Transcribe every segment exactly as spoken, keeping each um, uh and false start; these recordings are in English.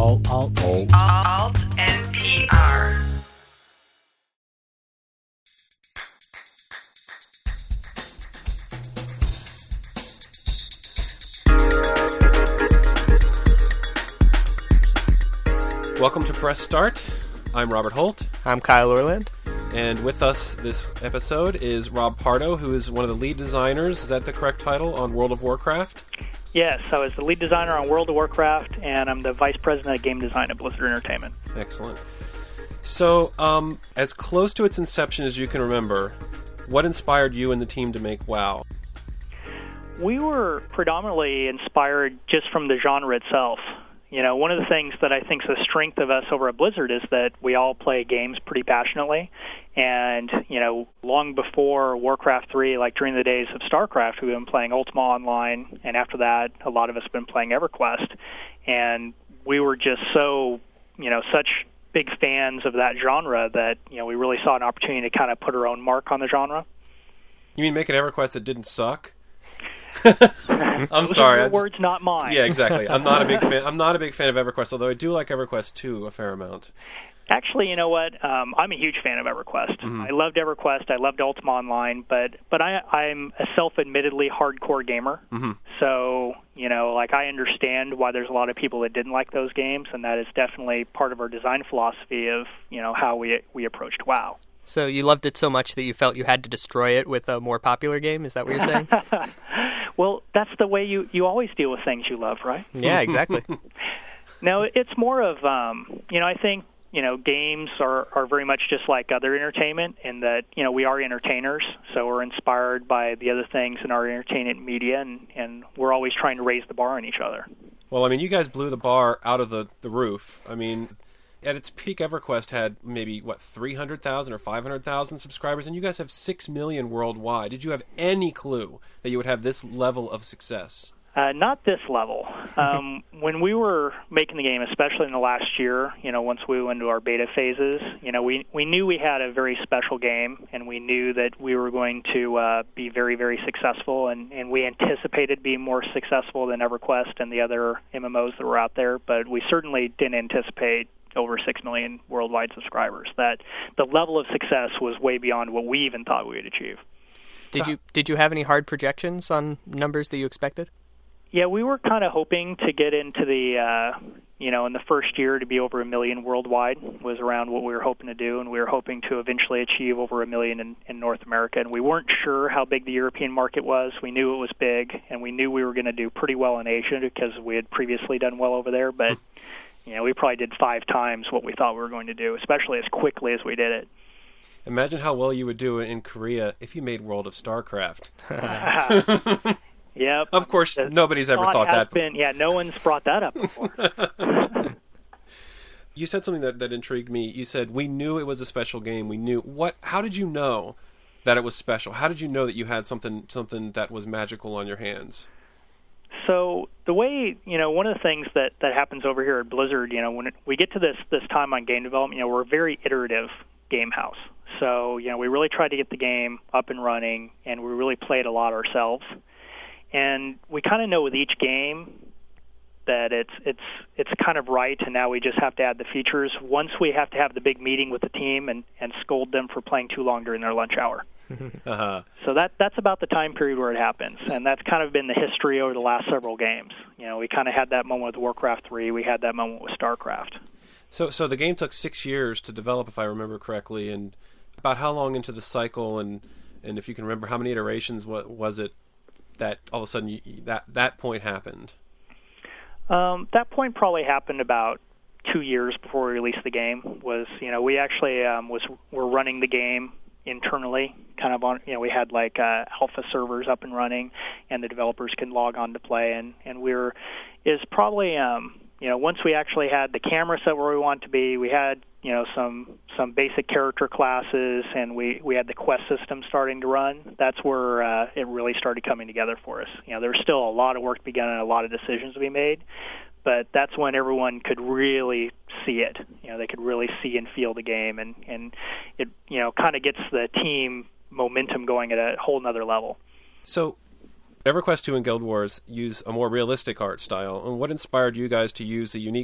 Alt, alt, alt. Alt N P R. Welcome to Press Start. I'm Robert Holt. I'm Kyle Orland. And with us this episode is Rob Pardo, who is one of the lead designers, is that the correct title, on World of Warcraft? Yes, I was the lead designer on World of Warcraft, and I'm the vice president of game design at Blizzard Entertainment. Excellent. So, um, as close to its inception as you can remember, what inspired you and the team to make WoW? We were predominantly inspired just from the genre itself. You know, one of the things that I think is the strength of us over at Blizzard is that we all play games pretty passionately. And, you know, long before Warcraft three, like during the days of StarCraft, we've been playing Ultima Online. And after that, a lot of us have been playing EverQuest. And we were just so, you know, such big fans of that genre that, you know, we really saw an opportunity to kind of put our own mark on the genre. You mean make an EverQuest that didn't suck? I'm Those sorry. are your I just, words, not mine. Yeah, exactly. I'm not a big fan. I'm not a big fan of EverQuest, although I do like EverQuest two a fair amount. Actually, you know what? Um, I'm a huge fan of EverQuest. Mm-hmm. I loved EverQuest. I loved Ultima Online, but but I, I'm a self-admittedly hardcore gamer. Mm-hmm. So you know, like I understand why there's a lot of people that didn't like those games, and that is definitely part of our design philosophy of you know how we we approached WoW. So you loved it so much that you felt you had to destroy it with a more popular game? Is that what you're saying? Well, that's the way you, you always deal with things you love, right? Yeah, exactly. No, it's more of, um, you know, I think, you know, games are, are very much just like other entertainment in that, you know, we are entertainers, so we're inspired by the other things in our entertainment media, and, and we're always trying to raise the bar on each other. Well, I mean, you guys blew the bar out of the, the roof. I mean, at its peak, EverQuest had maybe, what, three hundred thousand or five hundred thousand subscribers, and you guys have six million worldwide. Did you have any clue that you would have this level of success? Uh, not this level. Um, when we were making the game, especially in the last year, you know, once we went into our beta phases, you know, we we knew we had a very special game, and we knew that we were going to uh, be very, very successful, and, and we anticipated being more successful than EverQuest and the other M M Os that were out there, but we certainly didn't anticipate over six million worldwide subscribers. That the level of success was way beyond what we even thought we would achieve. Did you did you have any hard projections on numbers that you expected? Yeah, we were kind of hoping to get into the, uh, you know, in the first year to be over a million worldwide was around what we were hoping to do, and we were hoping to eventually achieve over a million in, in North America. And we weren't sure how big the European market was. We knew it was big, and we knew we were going to do pretty well in Asia because we had previously done well over there, but you know, we probably did five times what we thought we were going to do, especially as quickly as we did it. Imagine how well you would do in Korea if you made World of StarCraft. Yep. Of course, The nobody's ever thought that before. Been, yeah, no one's brought that up before. You said something that, that intrigued me. You said, we knew it was a special game. We knew. What? How did you know that it was special? How did you know that you had something something that was magical on your hands? So the way, you know, one of the things that, that happens over here at Blizzard, you know, when it, we get to this, this time on game development, you know, we're a very iterative game house. So, you know, we really try to get the game up and running, and we really play it a lot ourselves. And we kind of know with each game that it's it's it's kind of right, and now we just have to add the features. Once we have to have the big meeting with the team and, and scold them for playing too long during their lunch hour. Uh-huh. So that that's about the time period where it happens, and that's kind of been the history over the last several games. You know, we kind of had that moment with Warcraft three, we had that moment with StarCraft. So, so the game took six years to develop, if I remember correctly, and about how long into the cycle, and, and if you can remember, how many iterations what was it that all of a sudden you, that that point happened? Um, that point probably happened about two years before we released the game. Was you know we actually um, was were running the game internally, kind of on, you know, we had like uh, alpha servers up and running, and the developers can log on to play, and, and we were, is probably, um, you know, once we actually had the camera set where we want to be, we had, you know, some some basic character classes, and we, we had the quest system starting to run, that's where uh, it really started coming together for us. You know, there was still a lot of work to be done and a lot of decisions to be made, but that's when everyone could really see it. You know, they could really see and feel the game, and, and it, you know, kind of gets the team momentum going at a whole nother level. So, EverQuest two and Guild Wars use a more realistic art style, and what inspired you guys to use a unique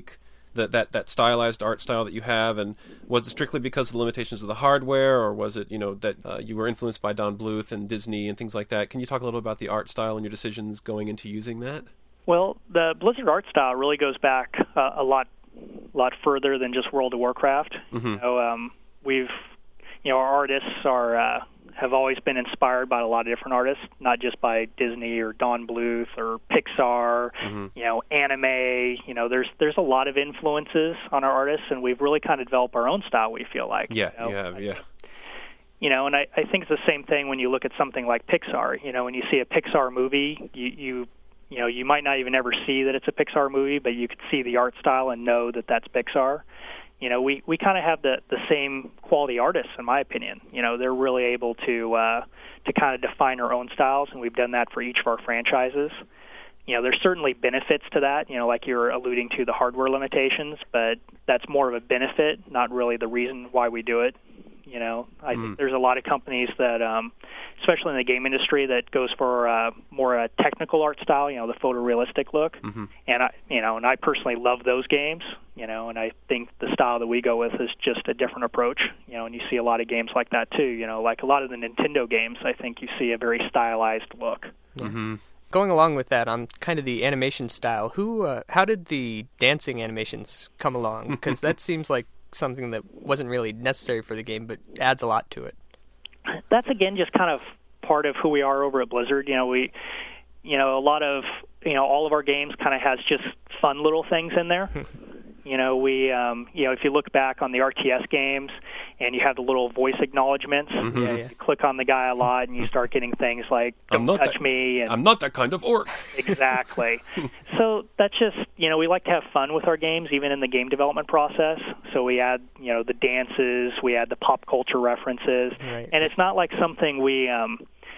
that that that stylized art style that you have? And was it strictly because of the limitations of the hardware, or was it, you know, that uh, you were influenced by Don Bluth and Disney and things like that? Can you talk a little about the art style and your decisions going into using that? Well, the Blizzard art style really goes back uh, a lot, lot further than just World of Warcraft. Mm-hmm. You know, um, we've, you know, our artists are uh, have always been inspired by a lot of different artists, not just by Disney or Don Bluth or Pixar. Mm-hmm. You know, anime. You know, there's there's a lot of influences on our artists, and we've really kind of developed our own style. We feel like. Yeah, you know? you have. Yeah. You know, and I, I think it's the same thing when you look at something like Pixar. You know, when you see a Pixar movie, you you you know, you might not even ever see that it's a Pixar movie, but you could see the art style and know that that's Pixar. You know, we, we kind of have the, the same quality artists, in my opinion. You know, they're really able to uh, to kind of define our own styles, and we've done that for each of our franchises. You know, there's certainly benefits to that, you know, like you're alluding to the hardware limitations, but that's more of a benefit, not really the reason why we do it. You know, I Mm. think there's a lot of companies that, um, especially in the game industry, that goes for uh, more a technical art style. You know, the photorealistic look. Mm-hmm. And I, you know, and I personally love those games. You know, and I think the style that we go with is just a different approach. You know, and you see a lot of games like that too. You know, like a lot of the Nintendo games, I think you see a very stylized look. Mm-hmm. Going along with that, on kind of the animation style, who, uh, how did the dancing animations come along? Because that seems like something that wasn't really necessary for the game, but adds a lot to it. That's again just kind of part of who we are over at Blizzard. You know, we, you know, a lot of, you know, all of our games kind of has just fun little things in there. You know, we, um, you know, if you look back on the R T S games and you have the little voice acknowledgments, Mm-hmm. Yeah, yeah. you click on the guy a lot and you start getting things like, I'm don't not touch that, me. And I'm not that kind of orc. Exactly. So that's just, you know, we like to have fun with our games, even in the game development process. So we add, you know, the dances, we add the pop culture references. Right. And it's not like something we, um,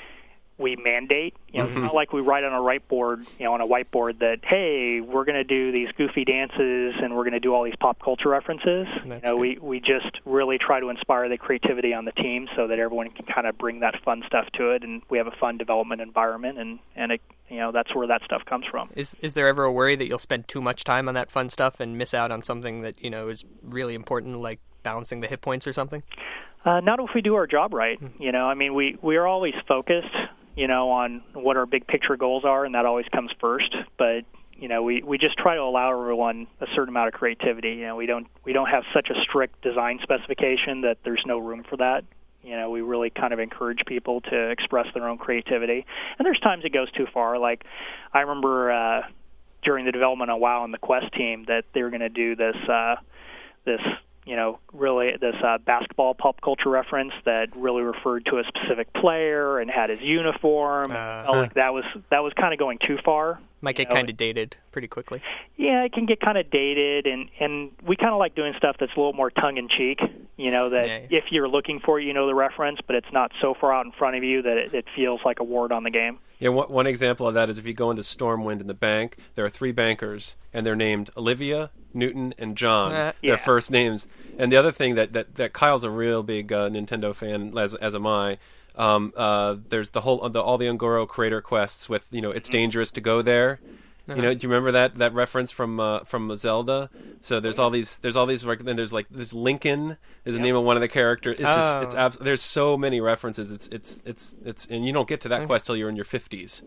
we mandate. You know, Mm-hmm. it's not like we write on a whiteboard, you know, on a whiteboard that, hey, we're going to do these goofy dances and we're going to do all these pop culture references. That's you know, good. we we just really try to inspire the creativity on the team so that everyone can kind of bring that fun stuff to it, and we have a fun development environment, and and it, you know, that's where that stuff comes from. Is is there ever a worry that you'll spend too much time on that fun stuff and miss out on something that, you know, is really important, like balancing the hit points or something? Uh, not if we do our job right. You know, I mean, we we are always focused, you know, on what our big picture goals are, and that always comes first. But you know, we, we just try to allow everyone a certain amount of creativity. You know, we don't we don't have such a strict design specification that there's no room for that. You know, we really kind of encourage people to express their own creativity. And there's times it goes too far. Like, I remember uh, during the development of WoW and the Quest team that they were going to do this uh, this. you know, really this uh, basketball pop culture reference that really referred to a specific player and had his uniform. Uh, I felt like that was that was kind of going too far. Might you get know. kind of dated pretty quickly. Yeah, it can get kind of dated, and, and we kind of like doing stuff that's a little more tongue-in-cheek, you know, that Yeah, yeah. if you're looking for it, you know the reference, but it's not so far out in front of you that it, it feels like a word on the game. Yeah, one, one example of that is if you go into Stormwind in the bank, there are three bankers, and they're named Olivia, Newton, and John. Uh, Their yeah. first names. And the other thing that, that, that Kyle's a real big uh, Nintendo fan, as, as am I. Um, uh, there's the whole the, all the Ungoro creator quests with, you know, it's dangerous to go there. You know, do you remember that, that reference from uh, from Zelda? So there's all these there's all these rec- and there's like this Lincoln is the name of one of the characters. It's just Oh. it's abs- there's so many references. It's it's it's it's and you don't get to that quest till you're in your fifties.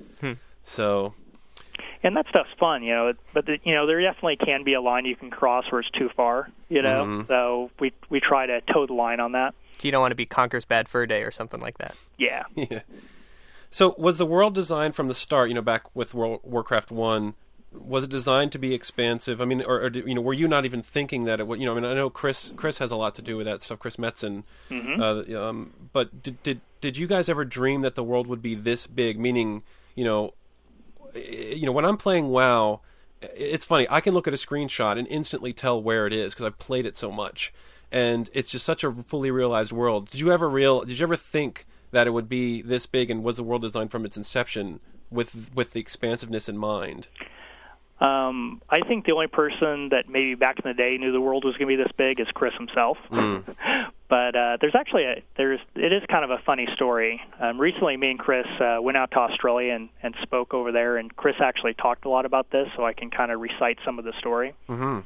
So And that stuff's fun, you know. But the, you know, there definitely can be a line you can cross where it's too far, you know. Mhm. So we we try to toe the line on that. You don't want to be Conker's Bad Fur Day or something like that. Yeah. yeah. So was the world designed from the start? You know, back with World, Warcraft One, was it designed to be expansive? I mean, or, or you know, were you not even thinking that it would? You know, I mean, I know Chris Chris has a lot to do with that stuff. Chris Metzen. Mm-hmm. Uh, um, but did, did did you guys ever dream that the world would be this big? Meaning, you know, you know, when I'm playing WoW, it's funny. I can look at a screenshot and instantly tell where it is because I've played it so much, and it's just such a fully realized world. Did you ever real? Did you ever think that it would be this big, and was the world designed from its inception with with the expansiveness in mind? Um, I think the only person that maybe back in the day knew the world was going to be this big is Chris himself. But uh, there's actually a there's it is kind of a funny story. Um, recently, me and Chris uh, went out to Australia and, and spoke over there, and Chris actually talked a lot about this, so I can kind of recite some of the story. Mm-hmm.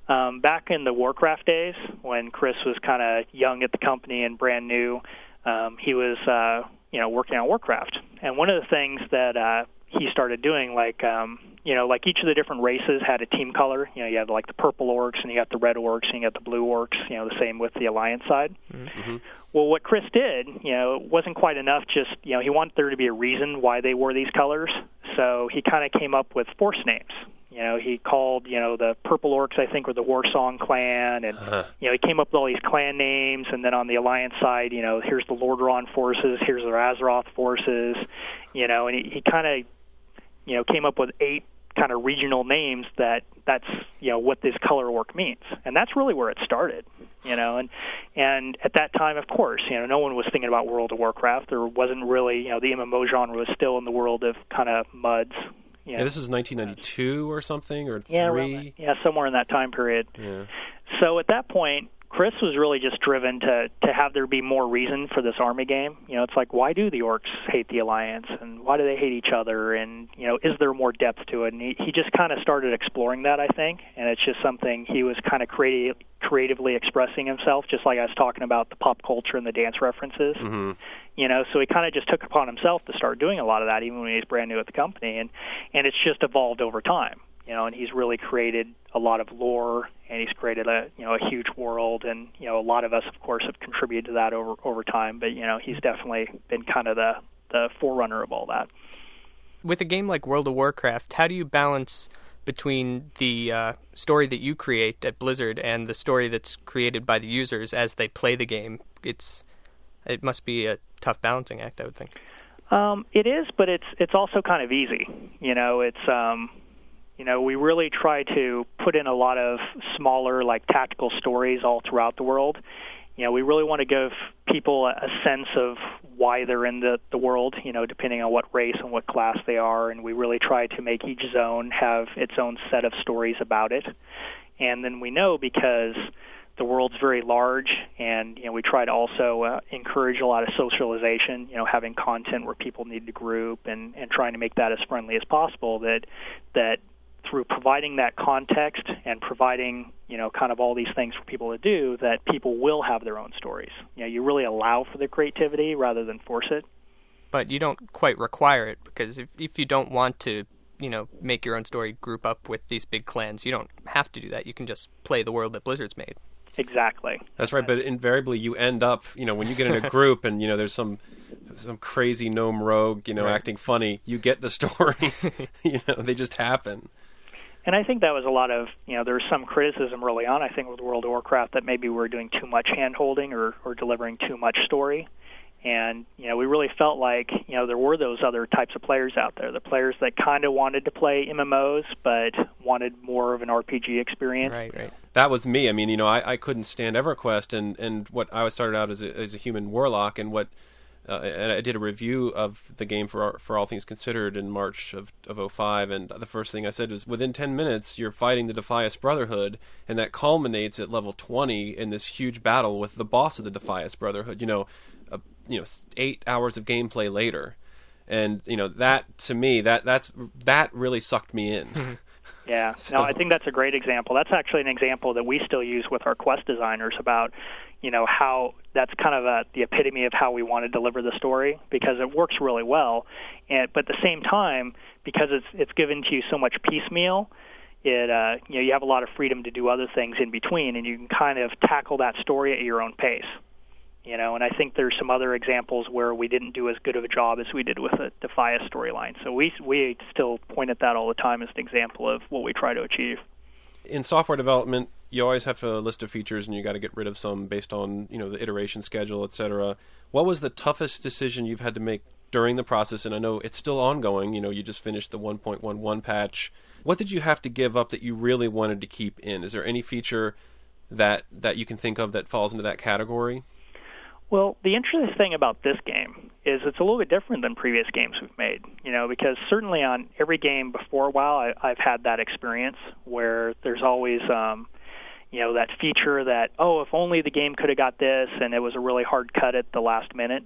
Um, back in the Warcraft days, when Chris was kind of young at the company and brand new, um, he was, uh, you know, working on Warcraft. And one of the things that uh, he started doing, like, um, you know, like each of the different races had a team color. You know, you had like the purple orcs, and you got the red orcs, and you got the blue orcs. You know, the same with the Alliance side. Mm-hmm. Well, what Chris did, you know, wasn't quite enough. Just, you know, he wanted there to be a reason why they wore these colors. So he kind of came up with force names. You know, he called, you know, the Purple Orcs, I think, were the Warsong clan, and, uh-huh. you know, he came up with all these clan names, and then on the Alliance side, you know, here's the Lordaeron forces, here's the Azeroth forces, you know, and he, he kind of, you know, came up with eight kind of regional names that that's, you know, what this color work means. And that's really where it started, you know, and and at that time, of course, you know, no one was thinking about World of Warcraft. There wasn't really, you know, the M M O genre was still in the world of kind of MUDs. Yeah, yeah, this is nineteen ninety-two or something, or yeah, three? Yeah, somewhere in that time period. Yeah. So at that point, Chris was really just driven to, to have there be more reason for this army game. You know, it's like, why do the orcs hate the Alliance, and why do they hate each other, and, you know, is there more depth to it? And he, he just kind of started exploring that, I think, and it's just something he was kind of creative, creatively expressing himself, just like I was talking about the pop culture and the dance references. Mm-hmm. You know, so he kind of just took upon himself to start doing a lot of that, even when he was brand new at the company, and, and it's just evolved over time. You know, and he's really created a lot of lore, and he's created a you know a huge world, and you know a lot of us, of course, have contributed to that over over time. But you know, he's definitely been kind of the the forerunner of all that. With a game like World of Warcraft, how do you balance between the uh, story that you create at Blizzard and the story that's created by the users as they play the game? It's it must be a tough balancing act, I would think. Um, it is, but it's it's also kind of easy. You know, it's. Um, You know, we really try to put in a lot of smaller, like, tactical stories all throughout the world. You know, we really want to give people a sense of why they're in the, the world, you know, depending on what race and what class they are. And we really try to make each zone have its own set of stories about it. And then we know because the world's very large, and, you know, we try to also uh, encourage a lot of socialization, you know, having content where people need to group and, and trying to make that as friendly as possible, that that through providing that context and providing, you know, kind of all these things for people to do, that people will have their own stories. You know, you really allow for the creativity rather than force it. But you don't quite require it, because if if you don't want to, you know, make your own story group up with these big clans, you don't have to do that. You can just play the world that Blizzard's made. Exactly. That's right, but invariably you end up, you know, when you get in a group and, you know, there's some some crazy gnome rogue, you know, right. acting funny, you get the stories. You know, they just happen. And I think that was a lot of, you know, there was some criticism early on, I think, with World of Warcraft, that maybe we were doing too much hand-holding or, or delivering too much story. And, you know, we really felt like, you know, there were those other types of players out there, the players that kind of wanted to play M M Os but wanted more of an R P G experience. Right, right. That was me. I mean, you know, I, I couldn't stand EverQuest, and, and what I started out as a, as a human warlock, and what Uh, and I did a review of the game for for All Things Considered in March of of oh five, and the first thing I said was, within ten minutes, you're fighting the Defias Brotherhood, and that culminates at level twenty in this huge battle with the boss of the Defias Brotherhood. You know, uh, you know, eight hours of gameplay later, and you know that to me that that's that really sucked me in. Yeah, so. No, I think that's a great example. That's actually an example that we still use with our quest designers about, you know, how that's kind of a, the epitome of how we want to deliver the story, because it works really well. And but at the same time, because it's it's given to you so much piecemeal, it uh, you know you have a lot of freedom to do other things in between, and you can kind of tackle that story at your own pace. You know, and I think there's some other examples where we didn't do as good of a job as we did with the Defias storyline. So we we still point at that all the time as an example of what we try to achieve. In software development, you always have a list of features, and you got to get rid of some based on, you know, the iteration schedule, et cetera. What was the toughest decision you've had to make during the process? And I know it's still ongoing. You know, you just finished the one point one one patch. What did you have to give up that you really wanted to keep in? Is there any feature that that you can think of that falls into that category? Well, the interesting thing about this game is it's a little bit different than previous games we've made, you know, because certainly on every game before WoW, I, I've had that experience where there's always, um, you know, that feature that, oh, if only the game could have got this, and it was a really hard cut at the last minute.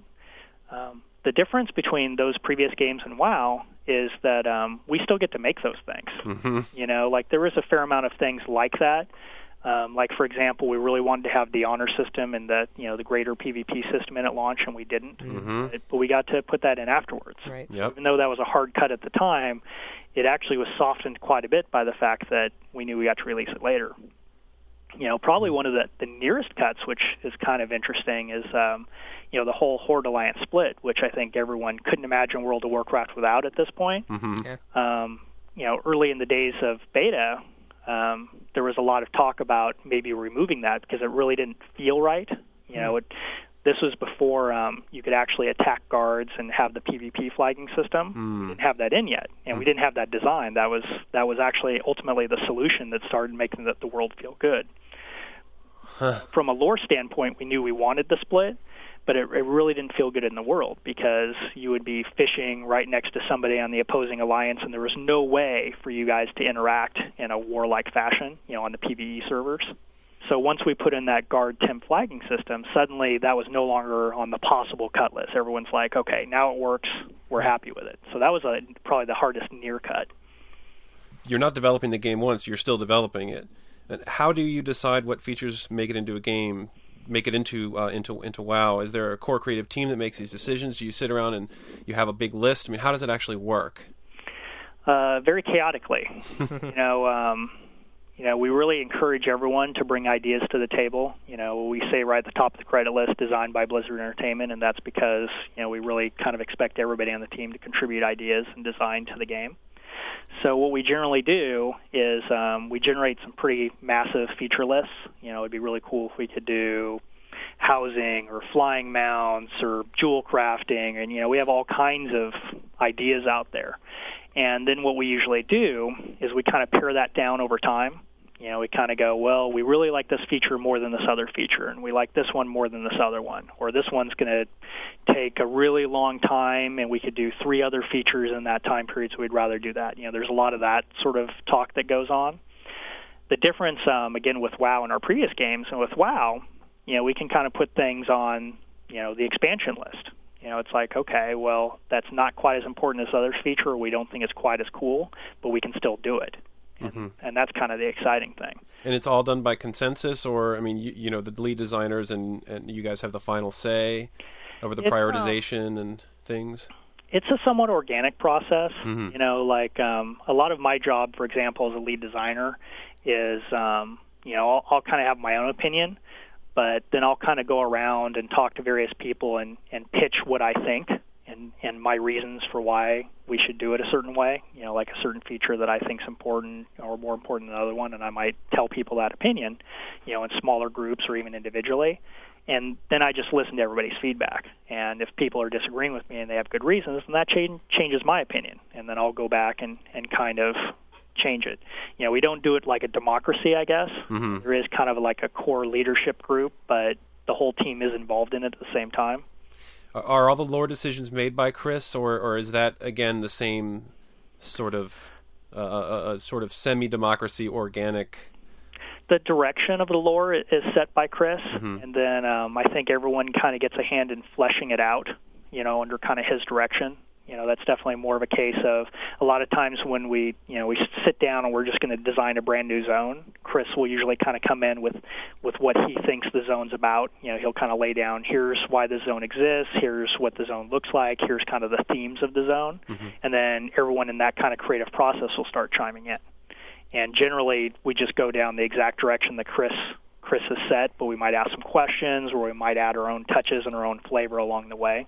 Um, the difference between those previous games and WoW is that um, we still get to make those things. Mm-hmm. You know, like there is a fair amount of things like that. Um, like, for example, we really wanted to have the honor system and the, you know, the greater PvP system in at launch, and we didn't. Mm-hmm. But, but we got to put that in afterwards. Right. Yep. Even though that was a hard cut at the time, it actually was softened quite a bit by the fact that we knew we got to release it later. You know, probably one of the, the nearest cuts, which is kind of interesting, is, um, you know, the whole Horde Alliance split, which I think everyone couldn't imagine World of Warcraft without at this point. Mm-hmm. Yeah. Um, you know, early in the days of beta, um, there was a lot of talk about maybe removing that because it really didn't feel right. You know, it, this was before um, you could actually attack guards and have the PvP flagging system. Mm. We didn't have that in yet, and Mm. we didn't have that design. That was that was actually ultimately the solution that started making the, the world feel good. Huh. From a lore standpoint, we knew we wanted the split, but it, it really didn't feel good in the world because you would be fishing right next to somebody on the opposing alliance, and there was no way for you guys to interact in a warlike fashion, you know, on the PvE servers. So once we put in that guard temp flagging system, suddenly that was no longer on the possible cut list. Everyone's like, okay, now it works. We're happy with it. So that was a, probably the hardest near cut. You're not developing the game once; you're still developing it. And how do you decide what features make it into a game? Make it into uh, into into WoW? Is there a core creative team that makes these decisions? Do you sit around and you have a big list? I mean, how does it actually work? Uh, very chaotically. you know, um, you know, we really encourage everyone to bring ideas to the table. You know, we say right at the top of the credit list, designed by Blizzard Entertainment, and that's because you know we really kind of expect everybody on the team to contribute ideas and design to the game. So what we generally do is um, we generate some pretty massive feature lists. You know, it'd be really cool if we could do housing or flying mounts or jewel crafting, and you know, we have all kinds of ideas out there. And then what we usually do is we kind of pare that down over time. You know, we kind of go, well, we really like this feature more than this other feature, and we like this one more than this other one. Or this one's going to take a really long time, and we could do three other features in that time period, so we'd rather do that. You know, there's a lot of that sort of talk that goes on. The difference, um, again, with WoW and our previous games, and with WoW, you know, we can kind of put things on, you know, the expansion list. You know, it's like, okay, well, that's not quite as important as other feature, or we don't think it's quite as cool, but we can still do it. And, Mm-hmm. and that's kind of the exciting thing. And it's all done by consensus, or I mean, you, you know, the lead designers and, and you guys have the final say over the It's, prioritization uh, and things. It's a somewhat organic process. Mm-hmm. You know, like um, a lot of my job, for example, as a lead designer, is um, you know I'll, I'll kind of have my own opinion, but then I'll kind of go around and talk to various people and, and pitch what I think and, and my reasons for why we should do it a certain way, you know, like a certain feature that I think is important or more important than another one, and I might tell people that opinion, you know, in smaller groups or even individually. And then I just listen to everybody's feedback. And if people are disagreeing with me and they have good reasons, then that cha- changes my opinion. And then I'll go back and, and kind of change it. You know, we don't do it like a democracy, I guess. Mm-hmm. There is kind of like a core leadership group, but the whole team is involved in it at the same time. Are all the lore decisions made by Chris, or, or is that, again, the same sort of uh, a, a sort of semi-democracy, organic? The direction of the lore is set by Chris, Mm-hmm. and then um, I think everyone kind of gets a hand in fleshing it out, you know, under kind of his direction. You know, that's definitely more of a case of a lot of times when we, you know, we sit down and we're just going to design a brand new zone, Chris will usually kind of come in with, with what he thinks the zone's about. You know, he'll kind of lay down, here's why the zone exists, here's what the zone looks like, here's kind of the themes of the zone, Mm-hmm. and then everyone in that kind of creative process will start chiming in. And generally, we just go down the exact direction that Chris Chris has set, but we might ask some questions, or we might add our own touches and our own flavor along the way.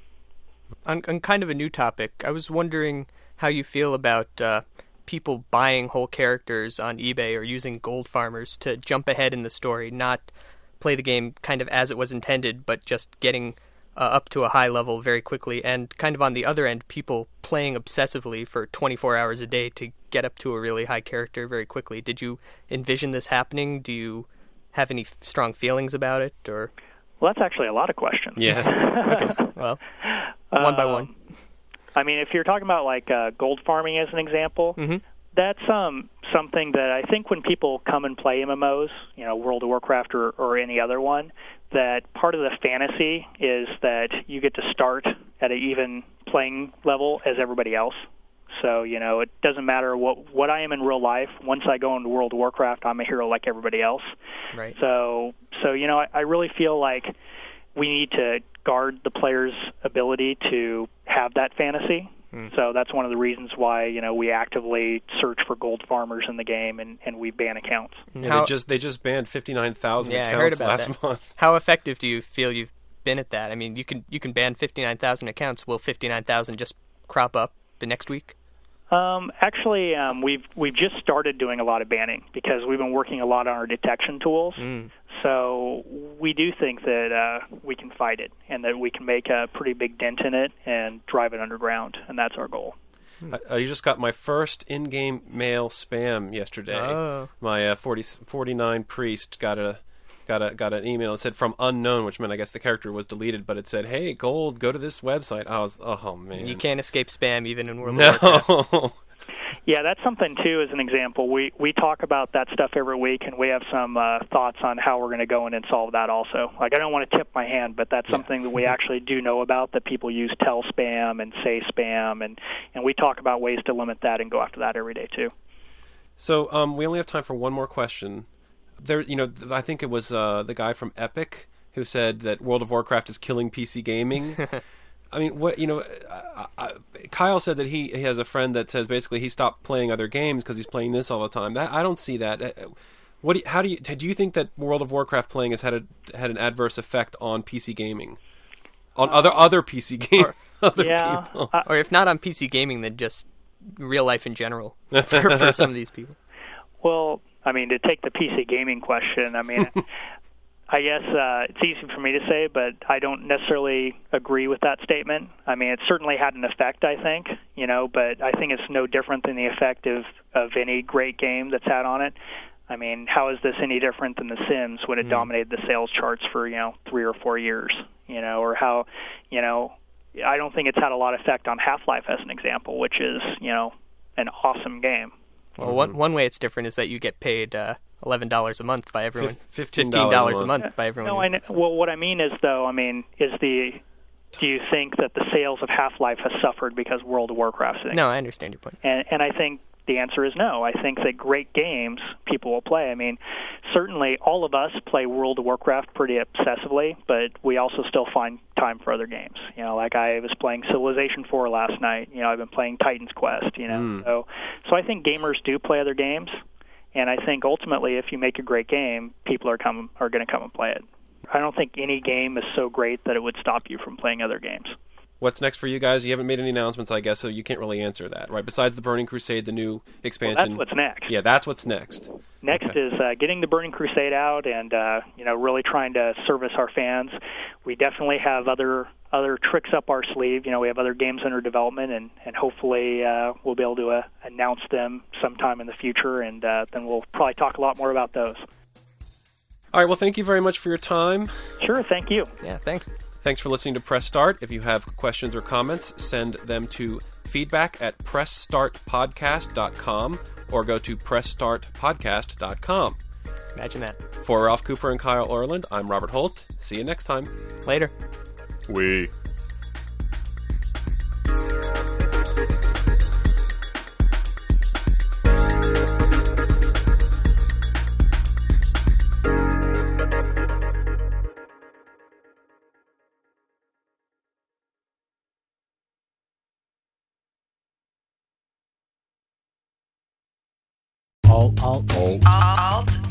On, on kind of a new topic, I was wondering how you feel about uh, people buying whole characters on eBay or using gold farmers to jump ahead in the story, not play the game kind of as it was intended, but just getting uh, up to a high level very quickly, and kind of on the other end, people playing obsessively for twenty-four hours a day to get up to a really high character very quickly. Did you envision this happening? Do you have any f- strong feelings about it, or? Well, that's actually a lot of questions. Yeah. Okay, well, one by one. Um, I mean, if you're talking about like uh, gold farming as an example, Mm-hmm. that's um, something that I think when people come and play M M Os, you know, World of Warcraft or, or any other one, that part of the fantasy is that you get to start at an even playing level as everybody else. So, you know, it doesn't matter what what I am in real life. Once I go into World of Warcraft, I'm a hero like everybody else. Right. So, so you know, I, I really feel like we need to guard the player's ability to have that fantasy. Mm. So that's one of the reasons why, you know, we actively search for gold farmers in the game, and, and we ban accounts. Yeah, How, they just they just banned fifty-nine thousand yeah, accounts I heard about last that. month. How effective do you feel you've been at that? I mean, you can you can ban fifty-nine thousand accounts. Will fifty-nine thousand just crop up the next week? Um, actually, um, we've we've just started doing a lot of banning because we've been working a lot on our detection tools. Mm. So we do think that uh, we can fight it and that we can make a pretty big dent in it and drive it underground, and that's our goal. I, I just got my first in-game mail spam yesterday. Oh. My uh, forty, forty-nine priest got a got a got an email. It said from unknown, which meant I guess the character was deleted, but it said, "Hey, Gold, go to this website." I was, oh man, you can't escape spam even in World no. of Warcraft. Yeah, that's something, too, as an example. We we talk about that stuff every week, and we have some uh, thoughts on how we're going to go in and solve that also. Like, I don't want to tip my hand, but that's yeah. something that we actually do know about, that people use tell spam and say spam, and, and we talk about ways to limit that and go after that every day, too. So um, we only have time for one more question. There, you know, I think it was uh, the guy from Epic who said that World of Warcraft is killing P C gaming. I mean, what you know, I, I, Kyle said that he, he has a friend that says basically he stopped playing other games because he's playing this all the time. That I don't see that. What? Do you, how do you do? You think that World of Warcraft playing has had a had an adverse effect on P C gaming, on uh, other other P C games? Other yeah, people, uh, or if not on P C gaming, then just real life in general for, for some of these people. Well, I mean, to take the P C gaming question, I mean. I guess uh, it's easy for me to say, but I don't necessarily agree with that statement. I mean, it certainly had an effect, I think, you know, but I think it's no different than the effect of, of any great game that's had on it. I mean, how is this any different than The Sims when it mm. dominated the sales charts for, you know, three or four years, you know, or how, you know, I don't think it's had a lot of effect on Half-Life as an example, which is, you know, an awesome game. Well, mm-hmm. one one way it's different is that you get paid uh, eleven dollars a month by everyone. Fifteen dollars a month by everyone. No, I know, well, what I mean is, though, I mean, is the do you think that the sales of Half-Life has suffered because World of Warcraft? No, I understand your point. And, and I think the answer is no. I think that great games people will play. I mean, certainly all of us play World of Warcraft pretty obsessively, but we also still find time for other games. You know, like I was playing Civilization four last night. You know, I've been playing Titan's Quest, you know. Mm. So, so I think gamers do play other games, and I think ultimately if you make a great game, people are come are going to come and play it. I don't think any game is so great that it would stop you from playing other games. What's next for you guys? You haven't made any announcements, I guess, so you can't really answer that, right? Besides the Burning Crusade, the new expansion. Well, that's what's next. Yeah, that's what's next. Next okay. is uh, getting the Burning Crusade out and, uh, you know, really trying to service our fans. We definitely have other other tricks up our sleeve. You know, we have other games under development, and, and hopefully uh, we'll be able to uh, announce them sometime in the future, and uh, then we'll probably talk a lot more about those. All right, well, thank you very much for your time. Sure, thank you. Yeah, thanks. Thanks for listening to Press Start. If you have questions or comments, send them to feedback at press start podcast dot com or go to press start podcast dot com. Imagine that. For Ralph Cooper and Kyle Orland, I'm Robert Holt. See you next time. Later. We. Alt, alt, alt. Alt